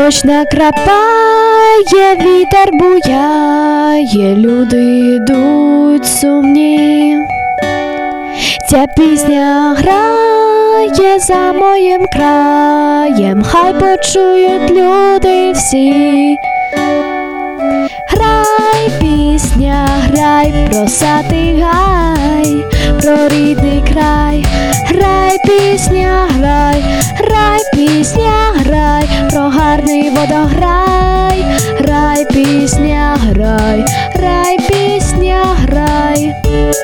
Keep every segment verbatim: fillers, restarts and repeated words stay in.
Дощ накрапає, вітер буяє, люди йдуть сумні. Ця пісня грає за моїм краєм, хай почують люди всі. Грай, пісня, грай про сатий гай, про рідний край. Грай, пісня, грай, грай, пісня, грай, про гарний водограй. Грай, пісня, грай, грай, пісня, грай.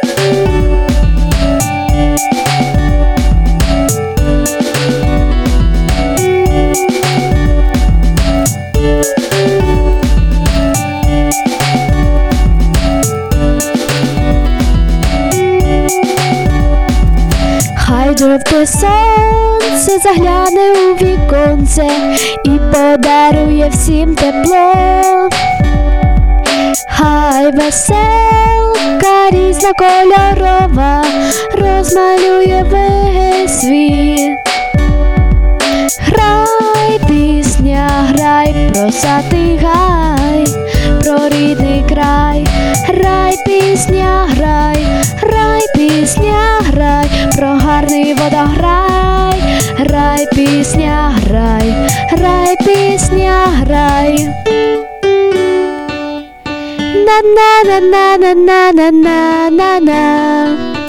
Хай жовте сонце загляне у віконце і подарує всім тепло. Хай веселка різнокольорова розмалює весь світ. Грай, пісня, грай про сатий гай, про рідний край. Грай, пісня, грай, грай, пісня, грай, про гарний водограй. Грай, пісня, грай, грай, пісня, грай. На-на-на-на-на-на-на-на-на.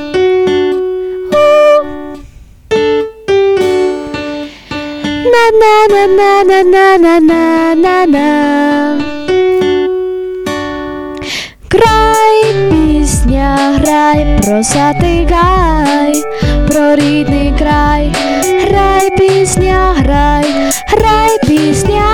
На-на-на-на-на-на-на-на-на. Грай, пісня, грай про сатий гай, про рідний край. Грай, пісня, грай, грай, пісня,